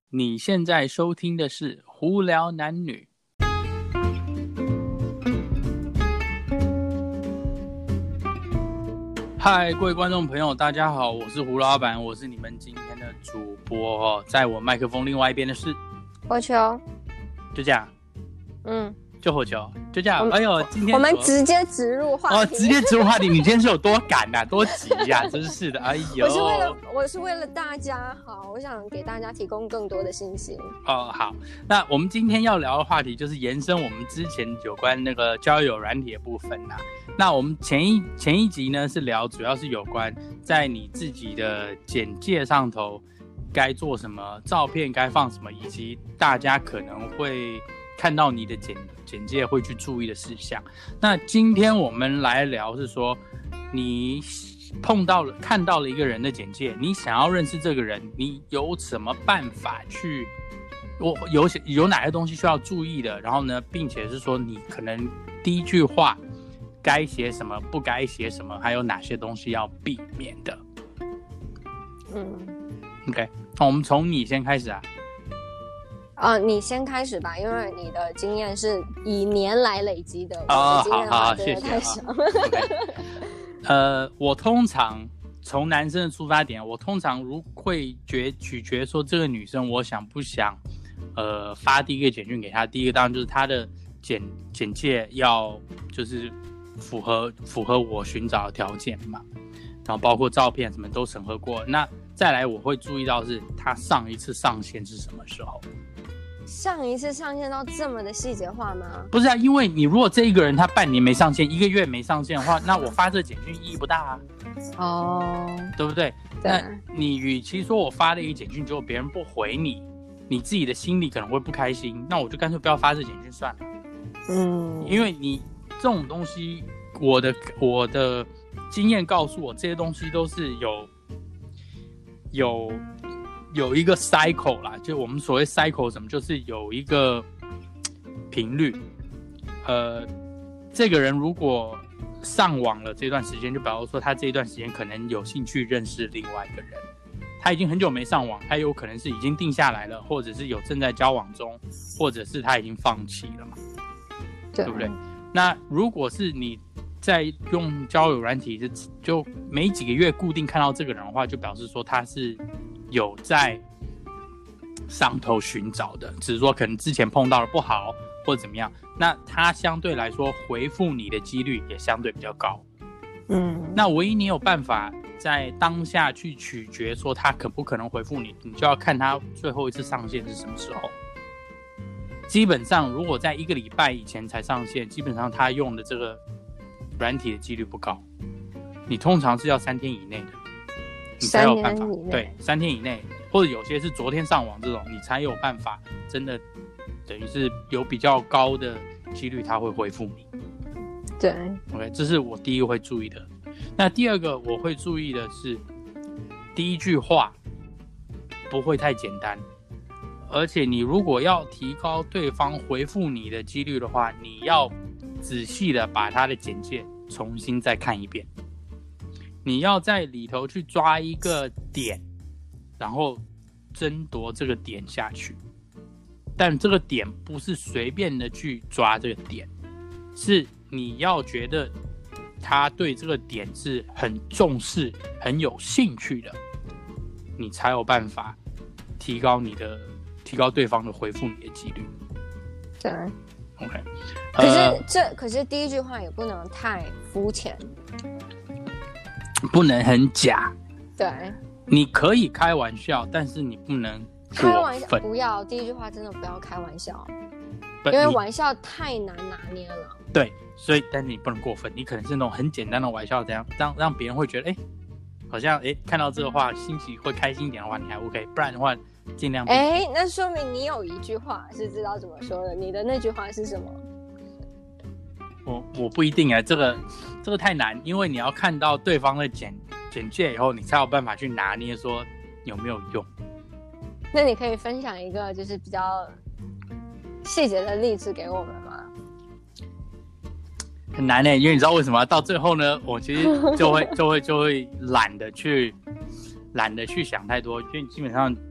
你现在收听的是胡聊男女。嗨，各位观众朋友，大家好，我是胡老板，我是你们今天的主播哦。在我麦克风另外一边的是火球， 就这样，就火球，就这样。哎呦，今天我们直接植入话题哦，直接植入话题。你今天是有多赶啊，多急呀、真是的。哎呦， 我是为了大家好，我想给大家提供更多的信息。 哦，好，那我们今天要聊的话题就是延伸我们之前有关那个交友软体的部分啦。那我们前一集呢是聊，主要是有关在你自己的简介上头该做什么，照片该放什么，以及大家可能会看到你的简介会去注意的事项。那今天我们来聊是说，你看到了一个人的简介，你想要认识这个人，你有什么办法去？有哪些东西需要注意的？然后呢，并且是说你可能第一句话该写什么，不该写什么，还有哪些东西要避免的。OK， 那我们从你先开始啊。 你先开始吧，因为你的经验是以年来累积的。我的经验的话真的太少。 我通常从男生的出发点，我通常会取决说这个女生我想不想发第一个简讯给她。第一个当然就是她的简介要就是符合我寻找的条件嘛，然后包括照片什么都审核过。那再来我会注意到是她上一次上线是什么时候。 上一次上线到这么的细节化吗？ 不是啊，因为你如果这一个人他半年没上线1个月没上线的话，那我发这简讯意义不大啊。对不对？那你与其说我发了一个简讯结果别人不回你，你自己的心里可能会不开心，那我就干脆不要发这简讯算了。因为你这种东西，我的经验告诉我，这些东西都是有一个 cycle 啦，就我们所谓 cycle 什么，就是有一个频率。这个人如果上网了这段时间，就表示说他这一段时间可能有兴趣认识另外一个人。他已经很久没上网，他有可能是已经定下来了，或者是有正在交往中，或者是他已经放弃了嘛，对不对？那如果是你在用交友软体就每几个月固定看到这个人的话，就表示说他是有在上头寻找的，只是说可能之前碰到了不好或者怎么样，那他相对来说回复你的几率也相对比较高。那唯一你有办法在当下去取决说他可不可能回复你，你就要看他最后一次上线是什么时候。基本上如果在1个礼拜以前才上线，基本上他用的这个软体的几率不高，你通常是要3天以内的，你才有办法。对，3天以内，或者有些是昨天上网这种，你才有办法真的等于是有比较高的几率他会回复你。 对 ，OK， 这是我第一个会注意的。那第二个我会注意的是，第一句话不会太简单，而且你如果要提高对方回复你的几率的话，你要仔细的把他的简介重新再看一遍。你要在里头去抓一个点，然后争夺这个点下去。但这个点不是随便的去抓这个点，是你要觉得他对这个点是很重视、很有兴趣的，你才有办法提高对方的回复你的几率。 对 ，OK。 可是第一句话也不能太肤浅， 不能很假。 对， 你可以开玩笑，但是你不能过分。 开玩笑不要，第一句话真的不要开玩笑，因为玩笑太难拿捏了。 对，所以但是你不能过分，你可能是那种很简单的玩笑，这样让别人会觉得好像看到这个话心情会开心一点的话，你还 OK， 不然的话尽量那说明你有一句话是知道怎么说的，你的那句话是什么？ 我不一定这个太难，因为你要看到对方的简介以后，你才有办法去拿捏说有没有用。 那你可以分享一个就是比较细节的例子给我们吗？ 很难因为你知道为什么？到最后呢，我其实就会懒得去想太多，因为基本上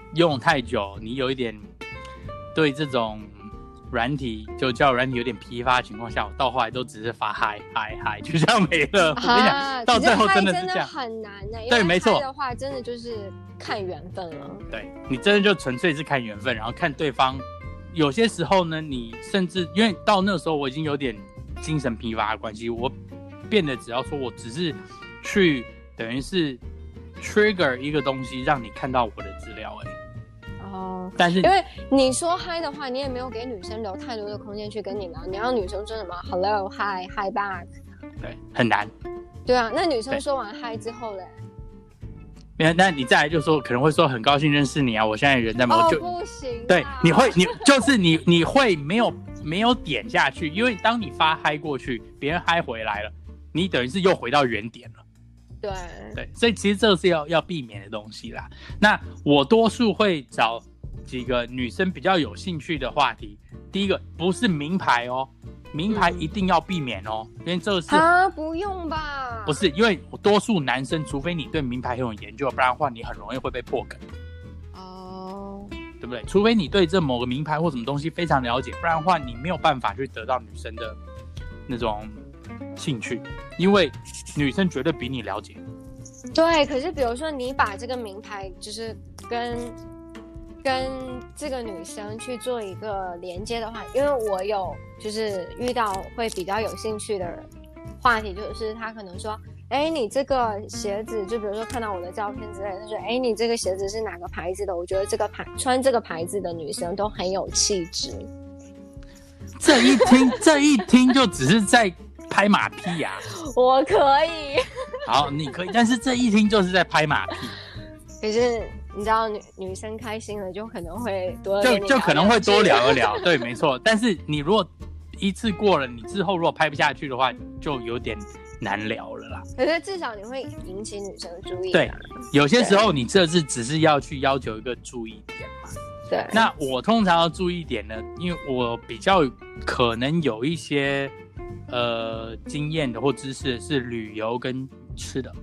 用太久，你有一点对这种软体就交友软体有点疲乏的情况下，我到后来都只是发嗨，就这样没了。我跟你讲，到最后真的是这样， 很难的。 对，没错。 的话，真的就是看缘分了。 对，你真的就纯粹是看缘分，然后看对方。有些时候呢，你甚至因为到那时候我已经有点精神疲乏的关系，我变得只要说我只是去等于是 trigger 一个东西，让你看到我的资料而已。但是因为你说嗨的话，你也没有给女生留太多的空间去跟你聊，你让女生说什么 hello hi hi back， 对，很难。 对啊，那女生说完嗨之后嘞， 没有，那你再来就说可能会说很高兴认识你啊，我现在人在某就不行， 对，你会没有点下去，因为当你发嗨过去，别人嗨回来了，你等于是又回到原点了。对，所以其实这是要避免的东西啦。那我多数会找几个女生比较有兴趣的话题。第一个不是名牌哦，名牌一定要避免哦，因为这是不用吧？ 不是，因为多数男生，除非你对名牌很有研究，不然的话你很容易会被破梗。对不对？除非你对这某个名牌或什么东西非常了解，不然的话你没有办法去得到女生的那种兴趣，因为女生绝对比你了解。 对，可是比如说你把这个名牌就是跟这个女生去做一个连接的话，因为我有就是遇到会比较有兴趣的话题，就是他可能说你这个鞋子，就比如说看到我的照片之类的，他说你这个鞋子是哪个牌子的，我觉得穿这个牌子的女生都很有气质。 这一听就只是在拍马屁啊。 我可以。 好，你可以，但是这一听就是在拍马屁。 可是你知道女生开心了就可能会多就可能会多聊一聊。对，没错。但是你如果一次过了，你之后如果拍不下去的话，就有点难聊了啦。 可是至少你会引起女生的注意。 对，有些时候你这次只是要去要求一个注意点嘛。 对。 那我通常要注意点呢，因为我比较可能有一些经验的或知识是旅游跟吃的。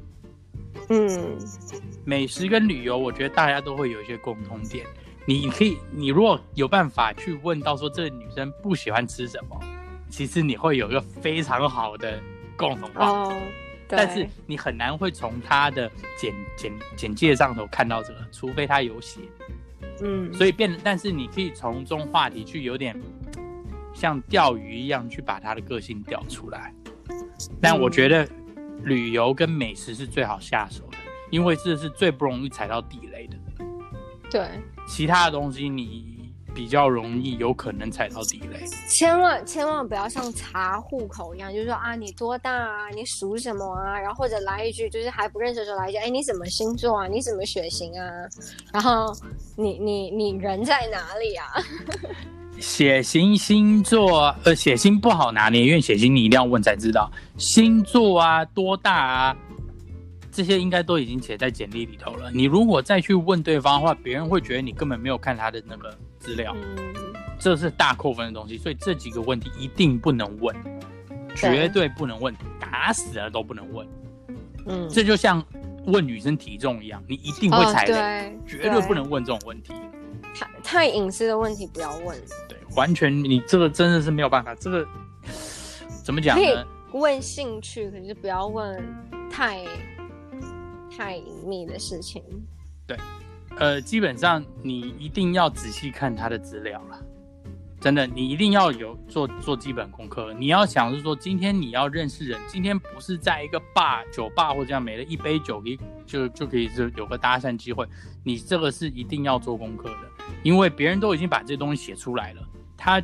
美食跟旅游，我觉得大家都会有一些共同点。你如果有办法去问到说这个女生不喜欢吃什么，其实你会有一个非常好的共同话题。但是你很难会从她的简介上头看到这个，除非她有写。所以但是你可以从中话题去有点像钓鱼一样去把她的个性钓出来。但我觉得旅游跟美食是最好下手的，因为这是最不容易踩到地雷的。 对， 其他的东西你比较容易有可能踩到地雷。 千万不要像查户口一样，就是说你多大啊，你属什么啊，然后或者来一句就是还不认识的时候来一句你什么星座啊，你什么血型啊，然后你人在哪里啊。 血型星座血型不好拿捏，因为血型你一定要问才知道。星座啊，多大啊，这些应该都已经写在简历里头了。你如果再去问对方的话，别人会觉得你根本没有看他的那个资料。这是大扣分的东西。所以这几个问题一定不能问，绝对不能问，打死了都不能问。这就像问女生体重一样，你一定会踩雷，绝对不能问这种问题。 太隐私的问题不要问。 对，完全你这个真的是没有办法。这个怎么讲呢？ 可以问兴趣，可是不要问太隐秘的事情。 对，基本上你一定要仔细看他的资料啦。真的，你一定要有做基本功课。你要想是说，今天你要认识人，今天不是在一个酒吧或这样没了一杯酒就可以有个搭讪机会。你这个是一定要做功课的，因为别人都已经把这些东西写出来了，他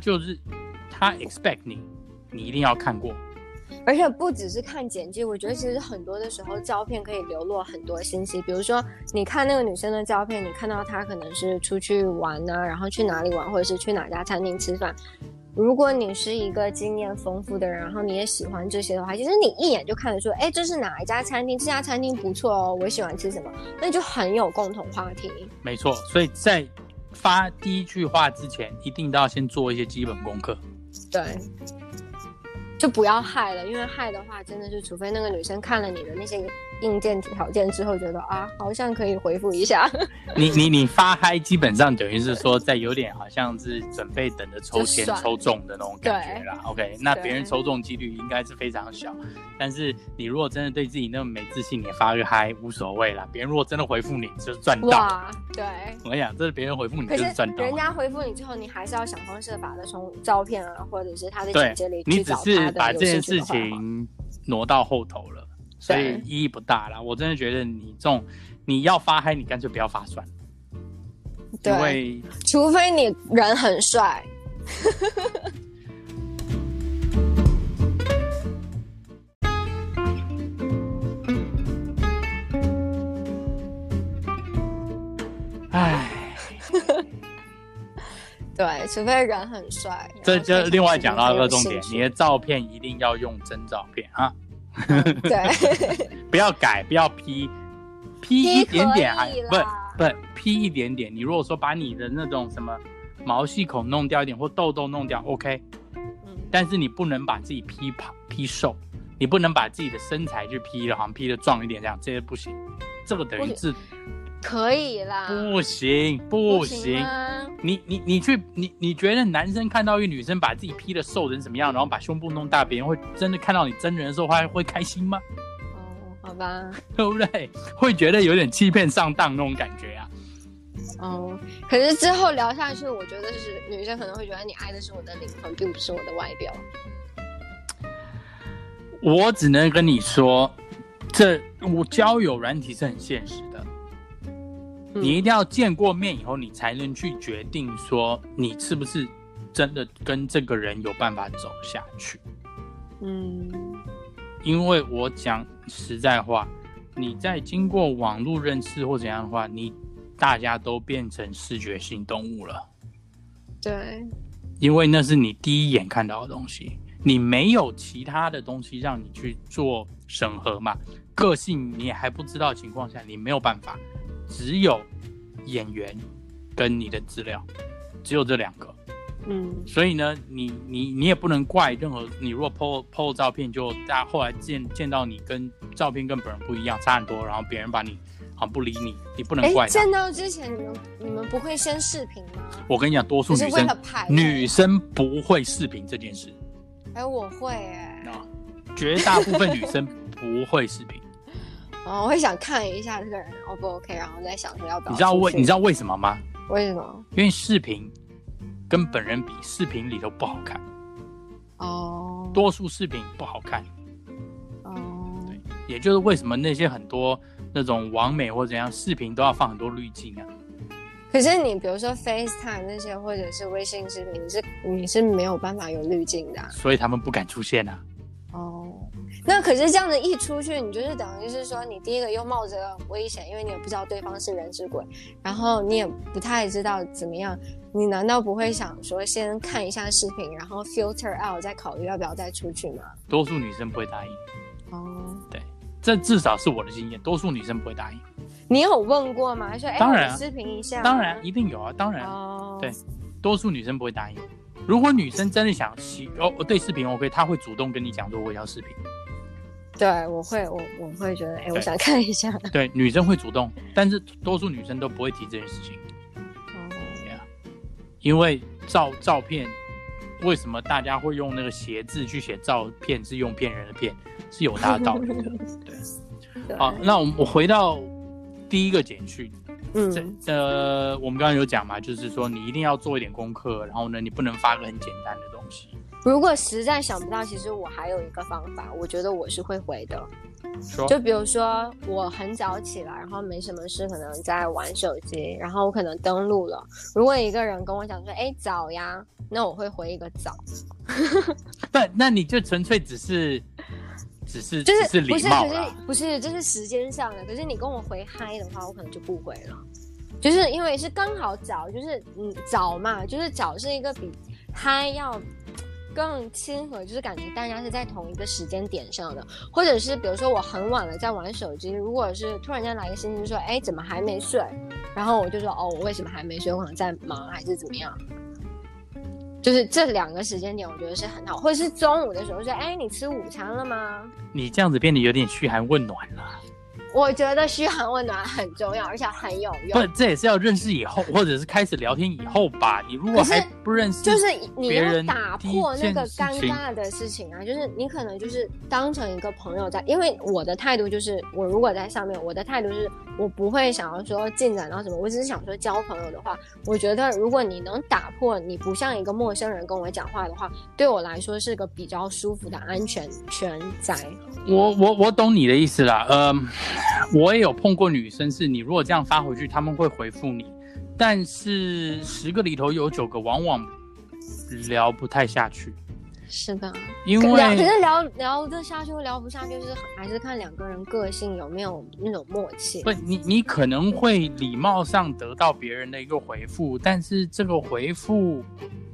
expect 你一定要看过。 而且不只是看简介，我觉得其实很多的时候照片可以流露很多信息。比如说你看那个女生的照片，你看到她可能是出去玩啊，然后去哪里玩，或者是去哪家餐厅吃饭。如果你是一个经验丰富的人，然后你也喜欢这些的话，其实你一眼就看得出这是哪一家餐厅，这家餐厅不错哦，我喜欢吃什么，那就很有共同话题。 没错，所以在发第一句话之前一定都要先做一些基本功课。 对，就不要害了，因为害的话真的是除非那个女生看了你的那些硬件条件之后，觉得啊，好像可以回复一下。 你发嗨，基本上等于是说，在有点好像是准备等着抽签抽中的那种感觉啦。OK， 那别人抽中几率应该是非常小，但是你如果真的对自己那么没自信，你发个嗨无所谓啦。别人如果真的回复你，就是赚到。 哇，对， 我跟你讲，这是别人回复你就是赚到。 可是人家回复你之后，你还是要想方设法的从照片啊，或者是他的简介里去找他的有兴趣的画法。 你只是把这件事情挪到后头了。所以意义不大啦，我真的觉得你要发嗨，你干脆不要发算了。 对， 因为除非你人很帅。 唉， 对，除非人很帅。 这就另外讲到一个重点，你的照片一定要用真照片啊。 对， 不要改，不要 P 一点点，还不 P 一点点。你如果说把你的那种什么毛细孔弄掉一点，或痘痘弄掉 ，OK。但是你不能把自己 P 瘦，你不能把自己的身材去 P 的，好像 P 的壮一点这样，这些不行。这个等于是可以啦， 不行。你觉得男生看到一个女生把自己 P 的瘦成什么样，然后把胸部弄大，别人会真的看到你真人的时候会开心吗？ 哦，好吧， 对不对？会觉得有点欺骗上当那种感觉啊。 哦，可是之后聊下去，我觉得是女生可能会觉得你爱的是我的灵魂，并不是我的外表。 我只能跟你说，我交友软体是很现实的。你一定要见过面以后，你才能去决定说你是不是真的跟这个人有办法走下去。因为我讲实在话，你在经过网络认识或怎样的话，大家都变成视觉性动物了。 对， 因为那是你第一眼看到的东西，你没有其他的东西让你去做审核嘛。个性你也还不知道的情况下，你没有办法。只有演员跟你的资料，只有这两个。所以呢，你也不能怪任何你如果 po 照片，就大家后来见到你跟照片跟本人不一样，差很多，然后别人把你好像不理你，你不能怪他。 见到之前你们不会先视频吗？ 我跟你讲，多数女生不会视频这件事。 我会绝大部分女生不会视频。 我会想看一下这个人 O 不 OK， 然后再想说要不要。 你知道为什么吗？ 为什么？ 因为视频跟本人比，视频里头不好看。多数视频不好看。对，也就是为什么那些很多那种网美或怎样视频都要放很多滤镜啊。 可是你比如说 FaceTime 那些或者是微信视频，你是没有办法有滤镜的所以他们不敢出现啊。 那可是这样子一出去，你就是等于是说，你第一个又冒着危险，因为你也不知道对方是人是鬼，然后你也不太知道怎么样，你难道不会想说先看一下视频，然后 filter out 再考虑要不要再出去吗？ 多数女生不会答应。对，这至少是我的经验，多数女生不会答应。 你有问过吗？说当然视频一下。 当然一定有啊，当然。对，多数女生不会答应。如果女生真的想对视频 OK， 她会主动跟你讲说我要视频。 对，我会觉得我想看一下。 对，女生会主动，但是多数女生都不会提这件事情。因为照片，为什么大家会用那个斜字去写照片，是用骗人的骗，是有它的道理的。对。好，那我回到第一个简讯。我们刚刚有讲嘛，就是说你一定要做一点功课，然后呢，你不能发个很简单的东西。 如果实在想不到，其实我还有一个方法，我觉得我是会回的。就比如说我很早起来，然后没什么事，可能在玩手机，然后我可能登录了。如果一个人跟我讲说早呀，那我会回一个早。 不，那你就纯粹只是礼貌啦。 不是，这是时间上的。可是你跟我回嗨的话，我可能就不回了。就是因为是刚好早，就是早嘛，就是早是一个比嗨要更亲和，就是感觉大家是在同一个时间点上的。或者是比如说我很晚了在玩手机，如果是突然间来个信息说怎么还没睡，然后我就说我为什么还没睡，我可能在忙还是怎么样。就是这两个时间点我觉得是很好。或者是中午的时候说你吃午餐了吗？ 你这样子变得有点嘘寒问暖了。 我觉得嘘寒问暖很重要，而且很有用。 不，这也是要认识以后，或者是开始聊天以后吧。你如果还不认识， 就是你要打破那个尴尬的事情啊，就是你可能就是当成一个朋友在，因为我的态度就是，我如果在上面，我的态度是我不会想要说进展到什么，我只是想说交朋友的话，我觉得如果你能打破，你不像一个陌生人跟我讲话的话，对我来说是个比较舒服的安全圈在。 我懂你的意思啦，我也有碰过女生，是你如果这样发回去，他们会回复你，但是10个里头有9个往往聊不太下去。 是的， 因为可是聊得下去或聊不下去，就是还是看两个人个性有没有那种默契。 不，你可能会礼貌上得到别人的一个回复，但是这个回复，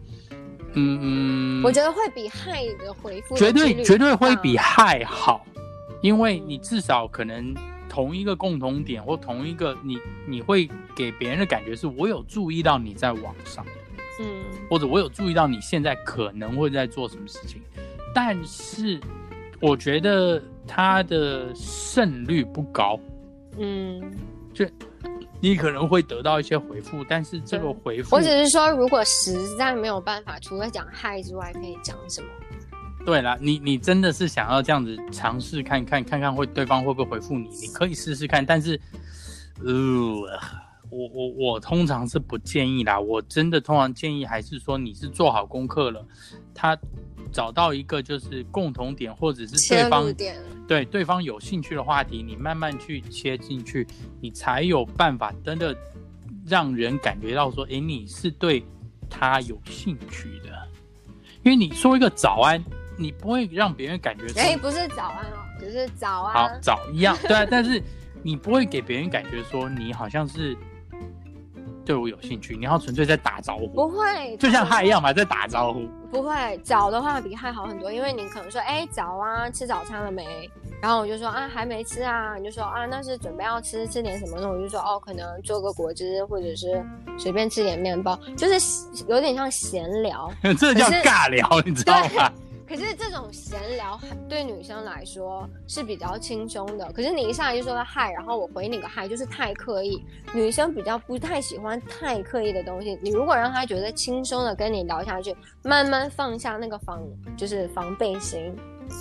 我觉得会比嗨的回复绝对会比嗨好，因为你至少可能同一个共同点或同一个你会给别人的感觉是我有注意到你在网上，或者我有注意到你现在可能会在做什么事情，但是我觉得它的胜率不高，就你可能会得到一些回复，但是这个回复， 我只是说如果实在没有办法，除了讲嗨之外可以讲什么。 对啦，你真的是想要这样子尝试看看会对方会不会回复你，你可以试试看，但是我通常是不建议啦，我真的通常建议还是说你是做好功课了，他找到一个就是共同点，或者是对方对对方有兴趣的话题，你慢慢去切进去，你才有办法真的让人感觉到说，你是对他有兴趣的。因为你说一个早安，你不会让别人感觉不是早安哦，只是早安， 好早一样，对啊，但是你不会给别人感觉说你好像是对我有兴趣，你要纯粹在打招呼， 不会， 就像嗨一样嘛，在打招呼。 不会，早的话比嗨好很多，因为你可能说，早啊，吃早餐了没？然后我就说啊，还没吃啊，你就说啊，那是准备要吃点什么呢？我就说哦，可能做个果汁，或者是随便吃点面包，就是有点像闲聊， 这叫尬聊，你知道吗？ 可是这种闲聊对女生来说是比较轻松的，可是你一上来就说嗨，然后我回你个嗨，就是太刻意，女生比较不太喜欢太刻意的东西。你如果让她觉得轻松的跟你聊下去，慢慢放下那个防备心。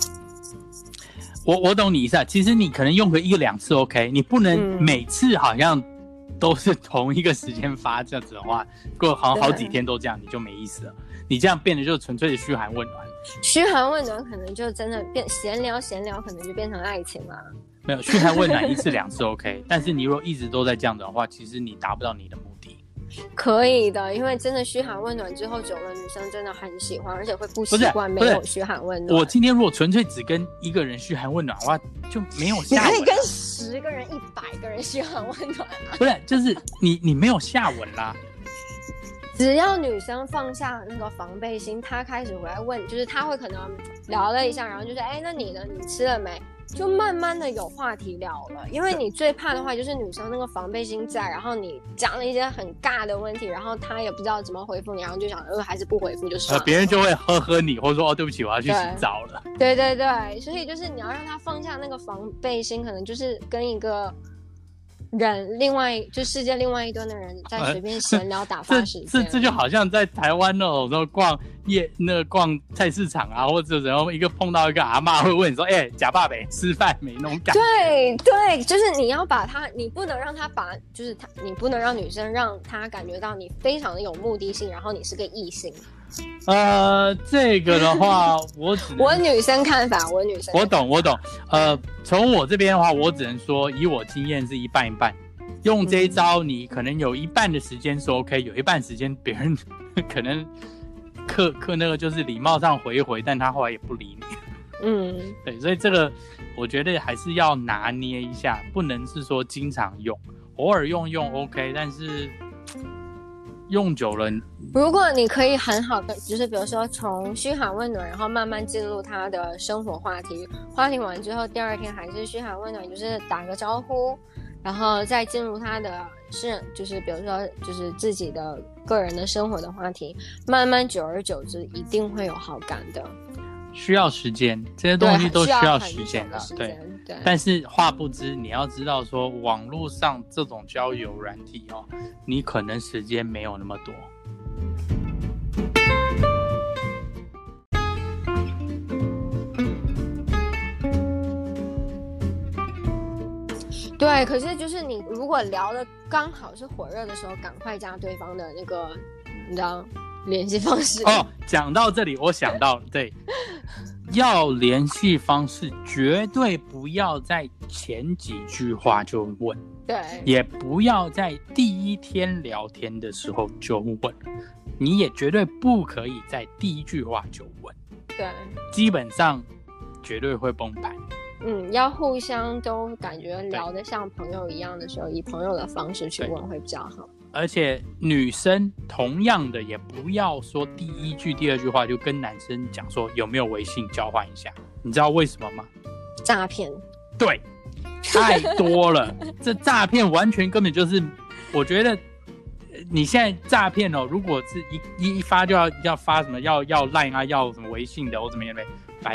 我懂你意思，其实你可能用个1、2次 OK， 你不能每次好像都是同一个时间发，这样子的话，过好几天都这样，你就没意思了。你这样变得就纯粹的嘘寒问暖， 嘘寒问暖可能就真的变闲聊，可能就变成爱情啦。 没有，嘘寒问暖1次2次 OK， 但是你如果一直都在这样的话，其实你达不到你的目的。 可以的，因为真的嘘寒问暖之后久了，女生真的很喜欢，而且会不习惯没有嘘寒问暖。 我今天如果纯粹只跟一个人嘘寒问暖的话，就没有下文。 你可以跟10个人、100个人嘘寒问暖啊。 不是，就是你没有下文啦。 只要女生放下那个防备心，她开始回来问，就是她会可能聊了一下，然后就说，那你呢？你吃了没？就慢慢的有话题聊了。因为你最怕的话就是女生那个防备心在，然后你讲了一些很尬的问题，然后她也不知道怎么回复你，然后就想还是不回复就算了。别人就会呵你，或者说对不起，我要去洗澡了。 对对对，所以就是你要让她放下那个防备心，可能就是跟一个人就世界另外一端的人在随便闲聊打发时间。 这就好像在台湾那种逛菜市场啊，或者然后碰到一个阿嬷会问你说，假爸北吃饭没那种感觉。 对，就是你要把他，你不能让他就是你不能让女生让他感觉到你非常的有目的性，然后你是个异性。 这个的话， 我女生看法， 我懂。从我这边的话，我只能说，以我经验是一半一半。用这一招，你可能有一半的时间是 OK， 有一半时间别人可能刻那个就是礼貌上回一回，但他后来也不理你。对，所以这个我觉得还是要拿捏一下，不能是说经常用，偶尔用 OK， 但是用久了， 如果你可以很好的，就是比如说从嘘寒问暖，然后慢慢进入他的生活话题完之后，第二天还是嘘寒问暖，就是打个招呼，然后再进入他的就是比如说就是自己的个人的生活的话题，慢慢久而久之一定会有好感的。 需要时间，这些东西都需要时间啦。对，但是话不知，你要知道说，网络上这种交友软体哦，你可能时间没有那么多。 对，可是就是你如果聊的刚好是火热的时候，赶快加对方的那个，你知道联系方式。 哦，讲到这里，我想到对，要联系方式绝对不要在前几句话就问， 对， 也不要在第一天聊天的时候就问，你也绝对不可以在第一句话就问， 对， 基本上绝对会崩盘。 要互相都感觉聊得像朋友一样的时候，以朋友的方式去问会比较好。 而且女生同样的也不要说第一句第二句话就跟男生讲说有没有微信交换一下，你知道为什么吗？ 诈骗。 对，太多了这诈骗完全根本就是，我觉得你现在诈骗哦，如果是一发就要发什么要 LINE 啊，要什么微信的或怎么样的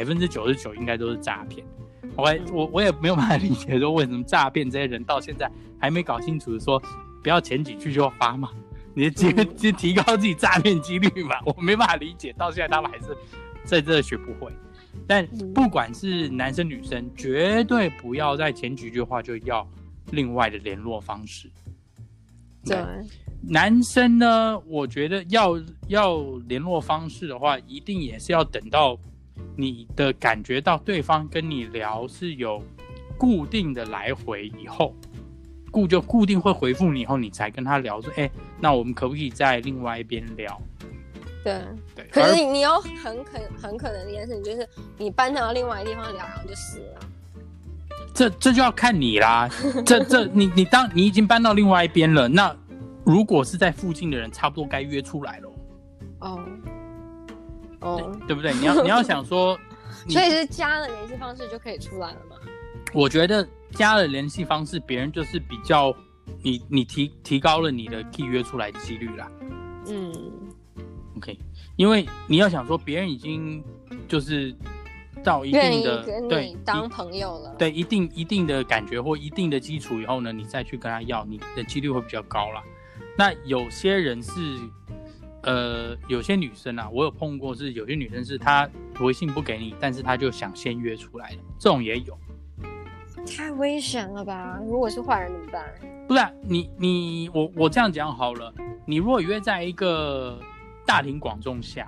，99%应该都是诈骗。我也没有办法理解说为什么诈骗这些人到现在还没搞清楚说不要前几句就发嘛，你就提高自己诈骗几率嘛，我没办法理解，到现在他们还是在这学不会。但不管是男生女生，绝对不要在前几句话就要另外的联络方式。 对， 男生呢，我觉得要联络方式的话，一定也是要等到你的感觉到对方跟你聊是有固定的来回以后，固定会回复你以后，你才跟他聊说，那我们可不可以在另外一边聊？对， 可是你有很可能的一件事情，就是你搬到另外一个地方聊，然后就死了。 这就要看你啦。你当你已经搬到另外一边了，那如果是在附近的人，差不多该约出来了。对不对？你要想说， 所以是加了联系方式就可以出来了吗？ 我觉得加了联系方式，别人就是比较你提高了你的可以约出来的几率啦。OK， 因为你要想说，别人已经就是到一定的跟你当朋友了， 对一定的感觉或一定的基础以后呢，你再去跟他要，你的几率会比较高啦。那有些人是。有些女生啊，我有碰过，是有些女生是她微信不给你，但是她就想先约出来的，这种也有。 太危险了吧？如果是坏人怎么办？ 不是啊，我这样讲好了，你如果约在一个大庭广众下，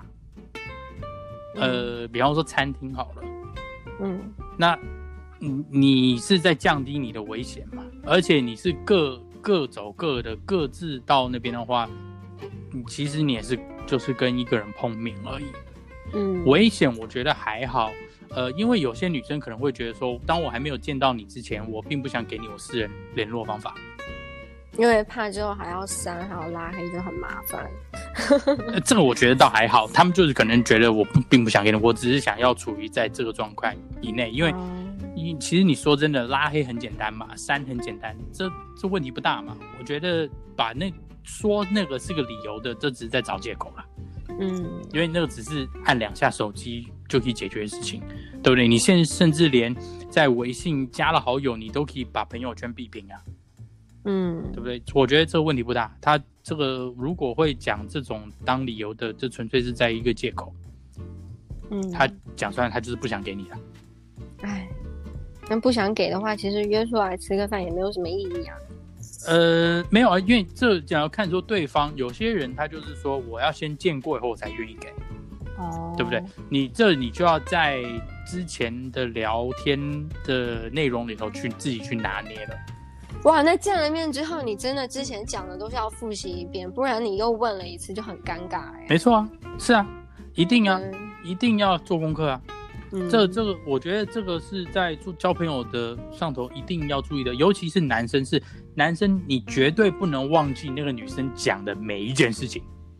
比方说餐厅好了，那你是在降低你的危险嘛？而且你是各走各的，各自到那边的话。其实你也是就是跟一个人碰面而已，危险我觉得还好，因为有些女生可能会觉得说，当我还没有见到你之前，我并不想给你我私人联络方法， 因为怕之后还要删还要拉黑就很麻烦。 这个我觉得倒还好，他们就是可能觉得我并不想给你，我只是想要处于在这个状况以内，因为其实你说真的，拉黑很简单嘛，删很简单，这问题不大嘛，我觉得把说那个是个理由的，这只是在找借口啦。因为那个只是按2下手机就可以解决的事情，对不对？你现在甚至连在微信加了好友，你都可以把朋友圈闭屏啊，对不对？我觉得这个问题不大。他这个如果会讲这种当理由的，这纯粹是在一个借口。他讲出来，他就是不想给你的。 那不想给的话，其实约出来吃个饭也没有什么意义啊。 没有啊，因为这讲要看说对方，有些人他就是说我要先见过以后我才愿意给，对不对？你就要在之前的聊天的内容里头自己去拿捏了。 哇，那见了面之后，你真的之前讲的都是要复习一遍，不然你又问了一次就很尴尬。 没错啊，是啊，一定啊，一定要做功课啊。这个我觉得这个是在交朋友的上头一定要注意的，尤其是男生，你绝对不能忘记那个女生讲的每一件事情。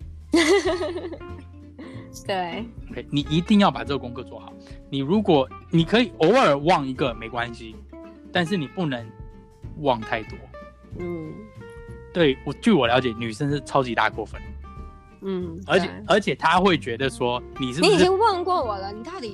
对， 你一定要把这个功课做好。你可以偶尔忘一个没关系，但是你不能忘太多。对，据我了解，女生是超级大过分。而且她会觉得说你是不是你已经问过我了，你到底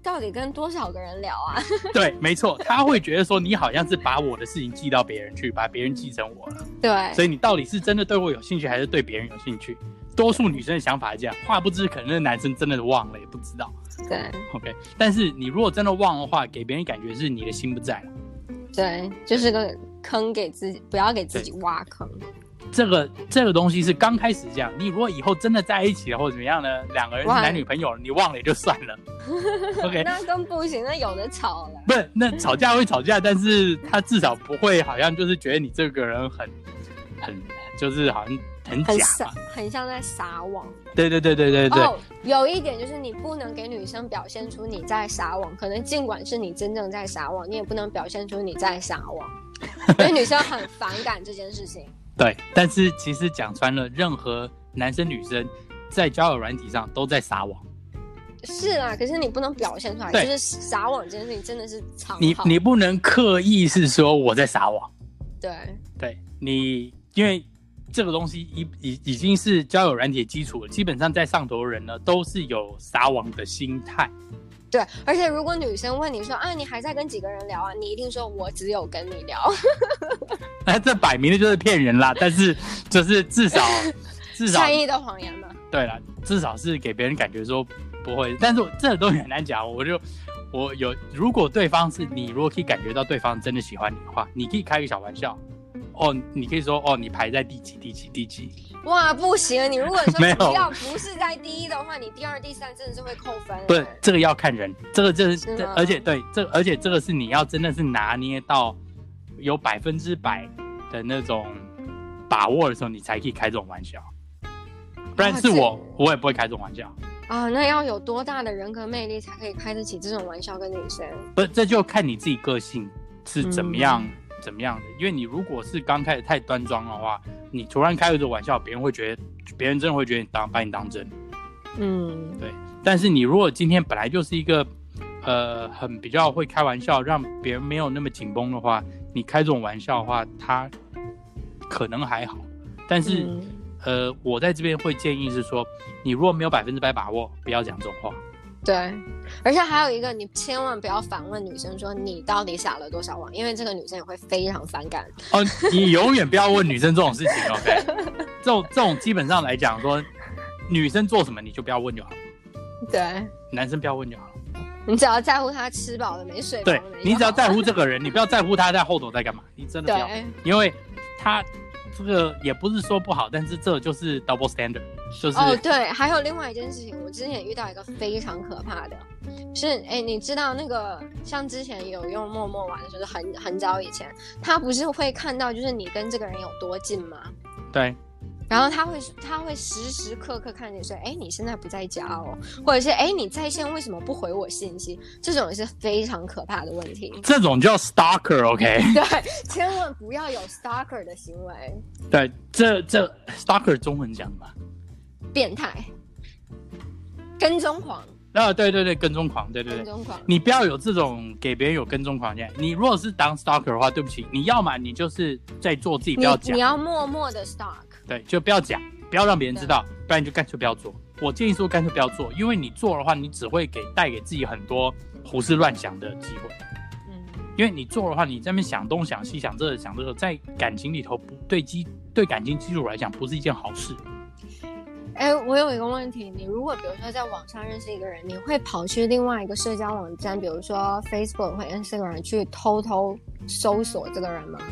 到底跟多少个人聊啊？ 对，没错，他会觉得说你好像是把我的事情寄到别人去，把别人寄成我了。 对， 所以你到底是真的对我有兴趣，还是对别人有兴趣？多数女生的想法是这样，话不知可能那个男生真的忘了，也不知道。 对 ，OK。但是你如果真的忘的话，给别人感觉是你的心不在了。 对，就是个坑给自己，不要给自己挖坑。 这个东西是刚开始这样，你如果以后真的在一起了或者怎么样呢，两个人是男女朋友了，你忘了也就算了。OK， 那更不行，那有的吵了。 不是，那吵架会吵架，但是他至少不会好像就是觉得你这个人很就是好像很假嘛， 很像在撒网。 对。 哦，有一点就是你不能给女生表现出你在撒网，可能尽管是你真正在撒网，你也不能表现出你在撒网，因为女生很反感这件事情。 对，但是其实讲穿了，任何男生女生在交友软体上都在撒网。 是啦，可是你不能表现出来，就是撒网这件事情真的是常好。 你不能刻意是说我在撒网。对，你因为这个东西已经是交友软体的基础了，基本上在上头的人呢都是有撒网的心态。 对，而且如果女生问你说啊，你还在跟几个人聊啊？你一定说我只有跟你聊。 那这摆明的就是骗人啦，但是就是至少善意的谎言嘛。 对啦，至少是给别人感觉说不会，但是这都很难讲。如果对方是你，如果可以感觉到对方真的喜欢你的话，你可以开个小玩笑。你可以说你排在第几。 哇，不行！你如果说只要不是在第一的话，你第二、第三真的是会扣分。 不是，这个要看人，这是而且对而且这个是你要真的是拿捏到有100%的那种把握的时候，你才可以开这种玩笑。不然是我也不会开这种玩笑。 那要有多大的人格魅力才可以开得起这种玩笑跟女生？ 不是，这就看你自己个性是怎么样的。因为你如果是刚开始太端庄的话，你突然开这种玩笑，别人真的会觉得把你当真。对。但是你如果今天本来就是一个很比较会开玩笑，让别人没有那么紧绷的话，你开这种玩笑的话，他可能还好。但是我在这边会建议是说，你如果没有100%把握，不要讲这种话。 对，而且还有一个，你千万不要反问女生说你到底撒了多少网，因为这个女生也会非常反感。 你永远不要问女生这种事情。OK， 这种基本上来讲说，女生做什么你就不要问就好了。 对， 男生不要问就好了。 你只要在乎他吃饱了没睡饱了没。 对，你只要在乎这个人，你不要在乎他在后头在干嘛。你真的不要，因为他这个也不是说不好，但是这就是 double standard， 就是对，还有另外一件事情，我之前遇到一个非常可怕的，是你知道那个像之前有用陌陌玩的时候，很早以前，他不是会看到就是你跟这个人有多近吗？ 对。 然后他会时时刻刻看你说，你现在不在家哦，或者是你在线为什么不回我信息？这种也是非常可怕的问题。 这种叫 stalker，OK？ 对，千万不要有 stalker 的行为。 对，这 stalker 中文讲嘛？ 变态，跟踪狂。 对，跟踪狂，对。跟踪狂，你不要有这种给别人有跟踪狂这样。你如果是当 stalker 的话，对不起，你要嘛你就是在做自己，不要讲。 你要默默的 stalk。 对，就不要讲，不要让别人知道，不然你就干脆不要做。我建议说干脆不要做，因为你做的话，你只会带给自己很多胡思乱想的机会。因为你做的话，你在那边想东想西，想这个想这个，在感情里头对感情基础来讲不是一件好事。 我有一个问题，你如果比如说在网上认识一个人，你会跑去另外一个社交网站，比如说 Facebook 或 Instagram 去偷偷搜索这个人吗？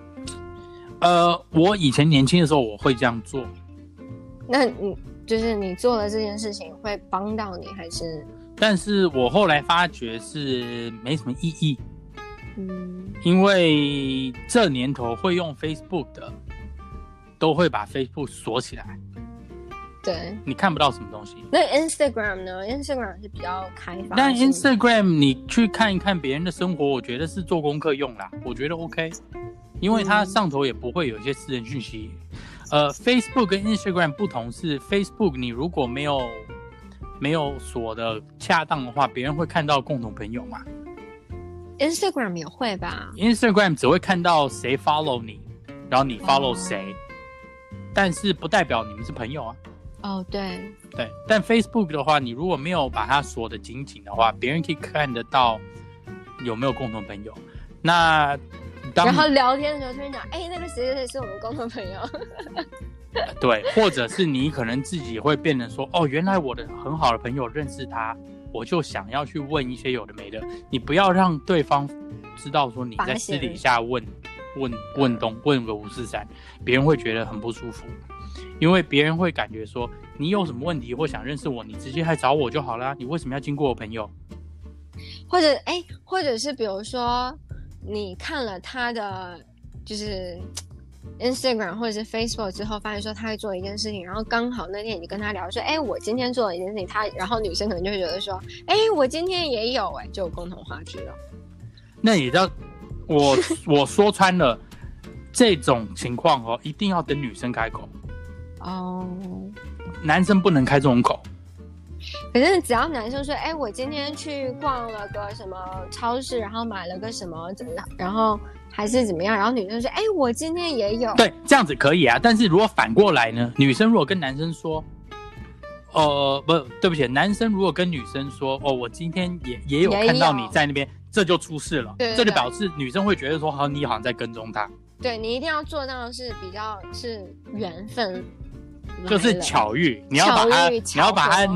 我以前年轻的时候我会这样做。 那你做了这件事情会帮到你还是？ 但是我后来发觉是没什么意义。因为这年头会用 Facebook 的都会把 Facebook 锁起来。 对， 你看不到什么东西。 那 Instagram 呢？ Instagram 是比较开放。 但 Instagram 你去看一看别人的生活，我觉得是做功课用啦，我觉得 OK。因为它上头也不会有一些私人讯息。Facebook 跟 Instagram 不同是 Facebook 你如果没有锁的恰当的话，别人会看到共同朋友嘛。 Instagram 也会吧。 Instagram 只会看到谁 follow 你，然后你 follow 谁，但是不代表你们是朋友啊。 哦，对对，但 Facebook 的话，你如果没有把它锁得紧紧的话，别人可以看得到有没有共同朋友。那然后聊天的时候突然讲，那个谁谁谁是我们共同朋友。 对，或者是你可能自己会变成说，原来我的很好的朋友认识他，我就想要去问一些有的没的。你不要让对方知道说你在私底下问个543，别人会觉得很不舒服，因为别人会感觉说你有什么问题或想认识我，你直接来找我就好啦，你为什么要经过我朋友？ 或者是比如说你看了他的就是 Instagram 或者是 Facebook 之后，发现说他会做一件事情，然后刚好那天你跟他聊说，我今天做了一件事情，然后女生可能就会觉得说，我今天也有，就有共同话题了。 那你知道，我说穿了，这种情况一定要等女生开口哦，男生不能开这种口。 可是只要男生说，我今天去逛了个什么超市，然后买了个什么怎么样，然后还是怎么样，然后女生说，我今天也有， 对，这样子可以啊。但是如果反过来呢，女生如果跟男生说，不对不起，男生如果跟女生说，我今天也有看到你在那边，这就出事了。 对， 这就表示女生会觉得说，你好像在跟踪他。 对，你一定要做到的是比较是缘分， 就是巧遇，你要把它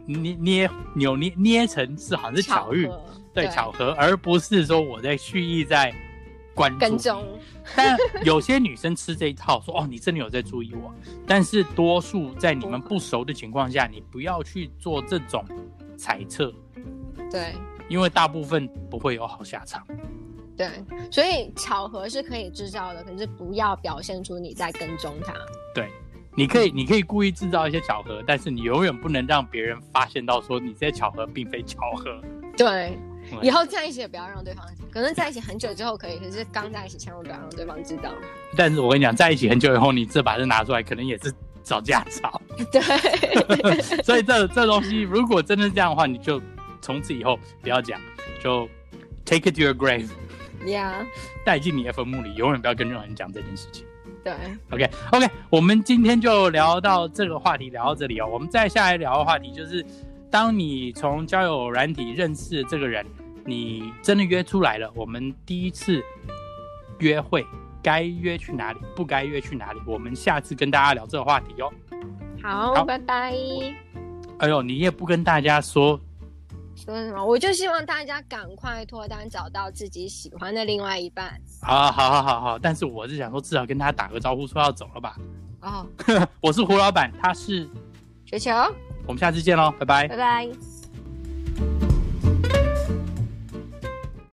捏成是好像是巧遇，对，巧合，而不是说我在蓄意在关注跟踪。 但有些女生吃这一套，说你真的有在注意我，但是多数在你们不熟的情况下，你不要去做这种猜测， 对， 因为大部分不会有好下场。 对，所以巧合是可以制造的，可是不要表现出你在跟踪他。 对，你可以故意制造一些巧合，但是你永远不能让别人发现到说你这些巧合并非巧合。 对，以后在一起也不要让对方，可能在一起很久之后可以，可是刚在一起千万不要让对方知道。但是我跟你讲，在一起很久以后，你这把这拿出来，可能也是找架吵。 对， 所以这东西如果真的这样的话，你就从此以后不要讲，就 take it to your grave。Yeah， 带进你的坟墓里，永远不要跟任何人讲这件事情。 对 ，OK， 我们今天就聊到这个话题，聊到这里哦。我们再下来聊的话题就是，当你从交友软体认识这个人，你真的约出来了，我们第一次约会该约去哪里，不该约去哪里？我们下次跟大家聊这个话题哦。 好，拜拜。 哎呦，你也不跟大家说什么？我就希望大家赶快脱单，找到自己喜欢的另外一半。 好，但是我是想说，至少跟他打个招呼，说要走了吧。我是胡老板，他是雪球， 我们下次见喽，拜拜， 拜拜。